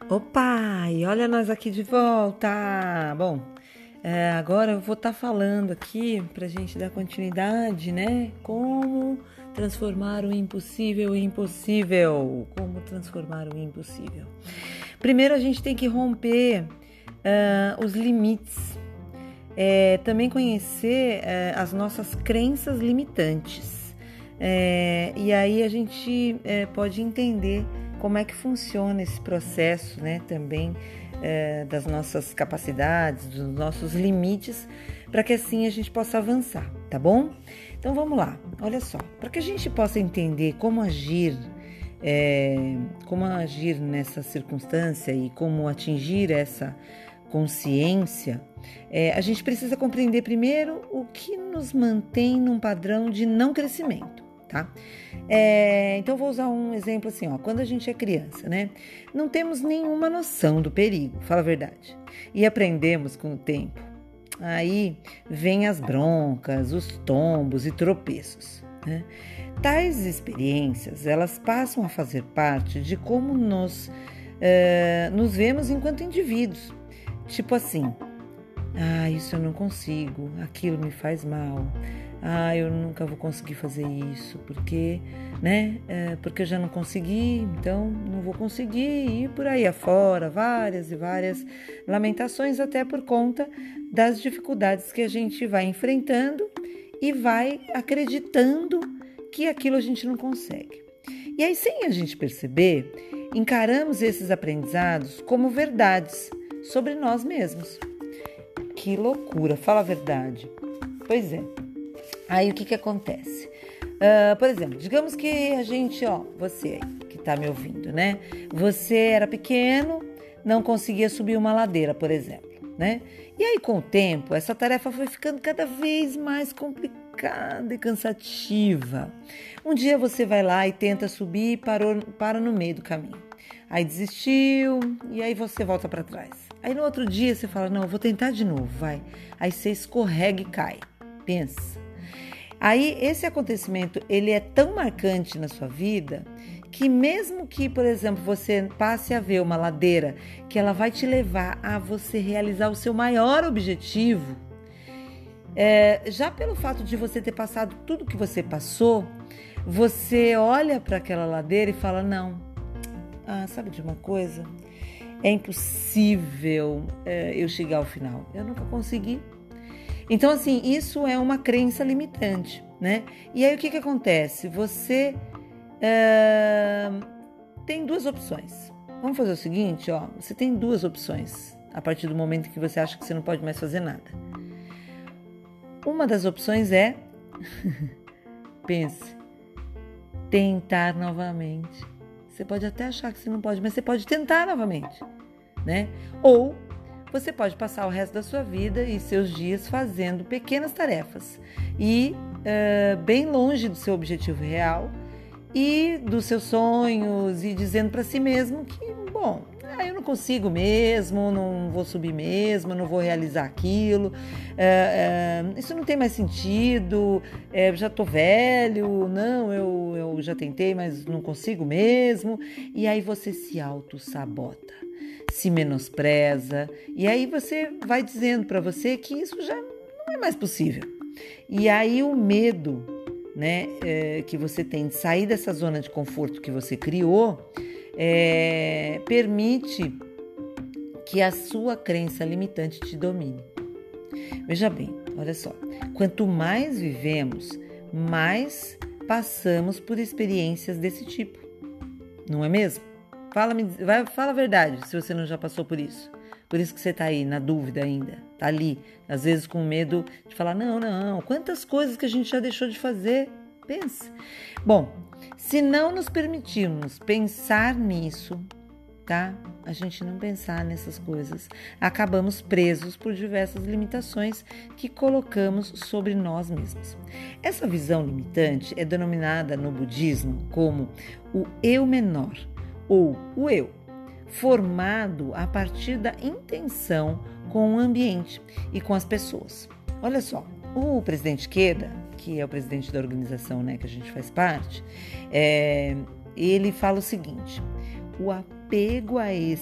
Opa, e olha nós aqui de volta. Bom, agora eu vou estar falando aqui para a gente dar continuidade, né? Como transformar o impossível em possível. Como transformar o impossível. Primeiro a gente tem que romper os limites. Também conhecer as nossas crenças limitantes. E aí a gente pode entender como é que funciona esse processo, né, também das nossas capacidades, dos nossos limites, para que assim a gente possa avançar, tá bom? Então vamos lá, olha só, para que a gente possa entender como agir nessa circunstância e como atingir essa consciência, a gente precisa compreender primeiro o que nos mantém num padrão de não crescimento, tá? Então vou usar um exemplo assim, quando a gente é criança, né? Não temos nenhuma noção do perigo, fala a verdade, e aprendemos com o tempo. Aí vem as broncas, os tombos e tropeços, né? Tais experiências, elas passam a fazer parte de como nos vemos enquanto indivíduos. Tipo assim, isso eu não consigo, aquilo me faz mal, eu nunca vou conseguir fazer isso, porque, né, porque eu já não consegui, então não vou conseguir, e por aí afora, várias e várias lamentações, até por conta das dificuldades que a gente vai enfrentando e vai acreditando que aquilo a gente não consegue. E aí, sem a gente perceber, encaramos esses aprendizados como verdades sobre nós mesmos. Que loucura, fala a verdade. Pois é. Aí o que acontece? Por exemplo, digamos que a gente, você aí que tá me ouvindo, né? Você era pequeno, não conseguia subir uma ladeira, por exemplo, né? E aí com o tempo, essa tarefa foi ficando cada vez mais complicada e cansativa. Um dia você vai lá e tenta subir e para no meio do caminho. Aí desistiu e aí você volta para trás. Aí no outro dia você fala, não, eu vou tentar de novo, vai. Aí você escorrega e cai. Pensa. Aí esse acontecimento, ele é tão marcante na sua vida que mesmo que, por exemplo, você passe a ver uma ladeira que ela vai te levar a você realizar o seu maior objetivo, já pelo fato de você ter passado tudo que você passou, você olha para aquela ladeira e fala, não, sabe de uma coisa? É impossível eu chegar ao final, eu nunca consegui. Então, assim, isso é uma crença limitante, né? E aí, o que acontece? Você tem duas opções. Vamos fazer o seguinte, você tem duas opções a partir do momento que você acha que você não pode mais fazer nada. Uma das opções é, pense, tentar novamente. Você pode até achar que você não pode, mas você pode tentar novamente, né? Ou você pode passar o resto da sua vida e seus dias fazendo pequenas tarefas e bem longe do seu objetivo real e dos seus sonhos e dizendo para si mesmo que, bom, eu não consigo mesmo, não vou subir mesmo, não vou realizar aquilo, isso não tem mais sentido, já estou velho, não, eu já tentei, mas não consigo mesmo. E aí você se auto-sabota, se menospreza, e aí você vai dizendo para você que isso já não é mais possível. E aí o medo, né, que você tem de sair dessa zona de conforto que você criou, permite que a sua crença limitante te domine. Veja bem, olha só, quanto mais vivemos, mais passamos por experiências desse tipo, não é mesmo? Fala a verdade se você não já passou por isso. Por isso que você está aí na dúvida ainda, está ali, às vezes com medo de falar, não, quantas coisas que a gente já deixou de fazer, pense. Bom, se não nos permitirmos pensar nisso, tá? A gente não pensar nessas coisas, acabamos presos por diversas limitações que colocamos sobre nós mesmos. Essa visão limitante é denominada no budismo como o eu menor, ou o eu, formado a partir da intenção com o ambiente e com as pessoas. Olha só, o presidente Ikeda, que é o presidente da organização, né, que a gente faz parte, ele fala o seguinte: o apego a este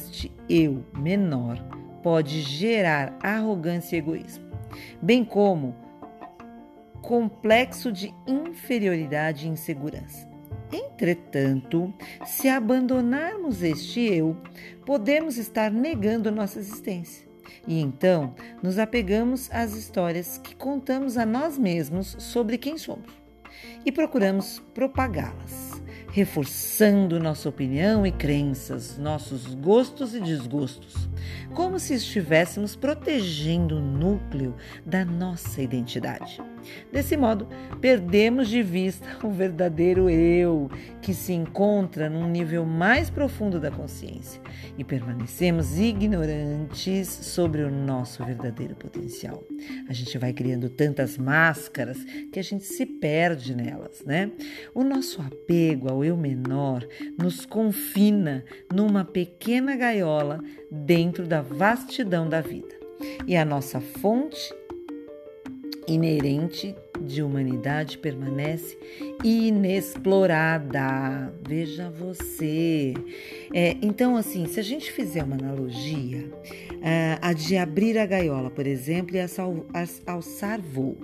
eu menor pode gerar arrogância e egoísmo, bem como complexo de inferioridade e insegurança. Entretanto, se abandonarmos este eu, podemos estar negando nossa existência. E então nos apegamos às histórias que contamos a nós mesmos sobre quem somos e procuramos propagá-las, reforçando nossa opinião e crenças, nossos gostos e desgostos, como se estivéssemos protegendo o núcleo da nossa identidade. Desse modo, perdemos de vista o verdadeiro eu, que se encontra num nível mais profundo da consciência, e permanecemos ignorantes sobre o nosso verdadeiro potencial. A gente vai criando tantas máscaras que a gente se perde nelas, né? O nosso apego ao eu menor nos confina numa pequena gaiola dentro da vastidão da vida. E a nossa fonte inerente de humanidade permanece inexplorada. Veja você. Então, assim, se a gente fizer uma analogia, a de abrir a gaiola, por exemplo, e alçar voo.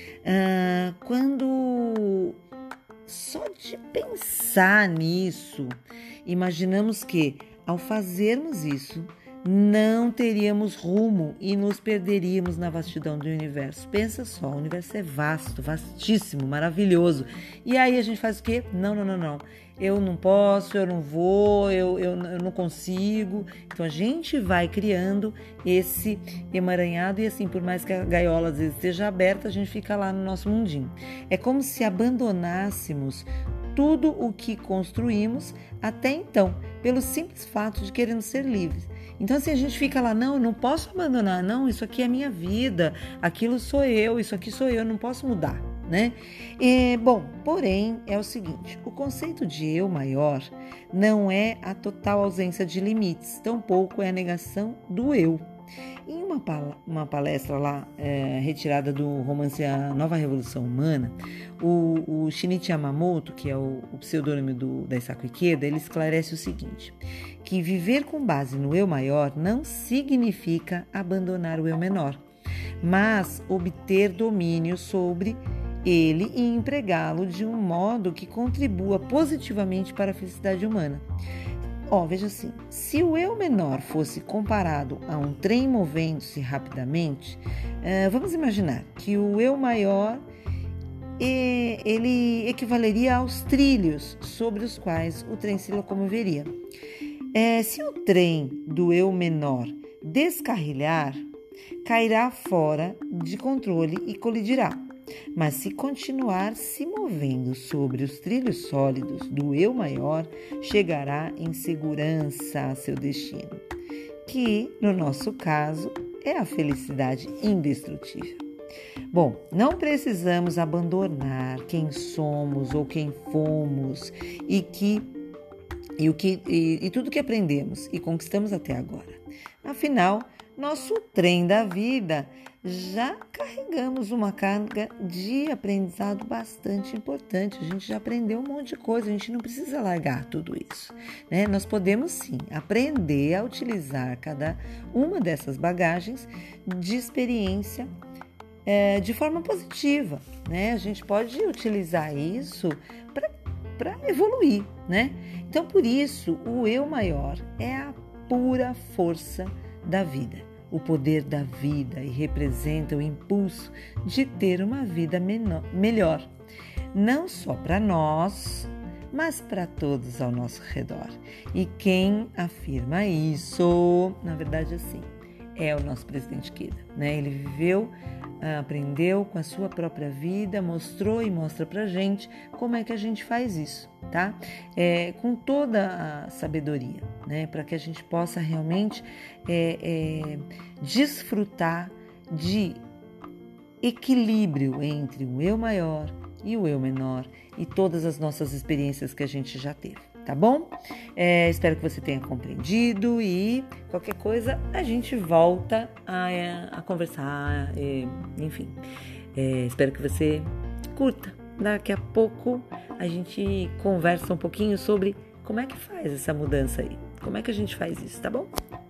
Quando só de pensar nisso, imaginamos que, ao fazermos isso, não teríamos rumo e nos perderíamos na vastidão do universo. Pensa só, o universo é vasto, vastíssimo, maravilhoso. E aí a gente faz o quê? Não. Eu não posso, eu não vou, eu não consigo. Então a gente vai criando esse emaranhado e assim, por mais que a gaiola às vezes esteja aberta, a gente fica lá no nosso mundinho. É como se abandonássemos tudo o que construímos até então, pelo simples fato de queremos ser livres. Então, assim, a gente fica lá, não, eu não posso abandonar, não, isso aqui é minha vida, aquilo sou eu, isso aqui sou eu não posso mudar, né? Porém, é o seguinte, o conceito de eu maior não é a total ausência de limites, tampouco é a negação do eu. Em uma palestra lá, retirada do romance A Nova Revolução Humana, o Shinichi Yamamoto, que é o pseudônimo da Daisaku Ikeda, ele esclarece o seguinte, que viver com base no eu maior não significa abandonar o eu menor, mas obter domínio sobre ele e empregá-lo de um modo que contribua positivamente para a felicidade humana. Veja assim, se o eu menor fosse comparado a um trem movendo-se rapidamente, vamos imaginar que o eu maior ele equivaleria aos trilhos sobre os quais o trem se locomoveria. Se o trem do eu menor descarrilhar, cairá fora de controle e colidirá. Mas se continuar se movendo sobre os trilhos sólidos do eu maior, chegará em segurança a seu destino, que, no nosso caso, é a felicidade indestrutível. Bom, não precisamos abandonar quem somos ou quem fomos e tudo que aprendemos e conquistamos até agora. Afinal, nosso trem da vida já carregamos uma carga de aprendizado bastante importante. A gente já aprendeu um monte de coisa, a gente não precisa largar tudo isso, né? Nós podemos sim aprender a utilizar cada uma dessas bagagens de experiência de forma positiva, né? A gente pode utilizar isso para evoluir, né? Então, por isso, o eu maior é a pura força da vida, o poder da vida, e representa o impulso de ter uma vida melhor, não só para nós, mas para todos ao nosso redor. E quem afirma isso, na verdade, assim, é o nosso presidente Ikeda, né? Ele viveu, aprendeu com a sua própria vida, mostrou e mostra pra gente como é que a gente faz isso, tá? Com toda a sabedoria, né? Para que a gente possa realmente desfrutar de equilíbrio entre o eu maior e o eu menor e todas as nossas experiências que a gente já teve. Tá bom? Espero que você tenha compreendido e qualquer coisa a gente volta a conversar, enfim. Espero que você curta. Daqui a pouco a gente conversa um pouquinho sobre como é que faz essa mudança aí. Como é que a gente faz isso, tá bom?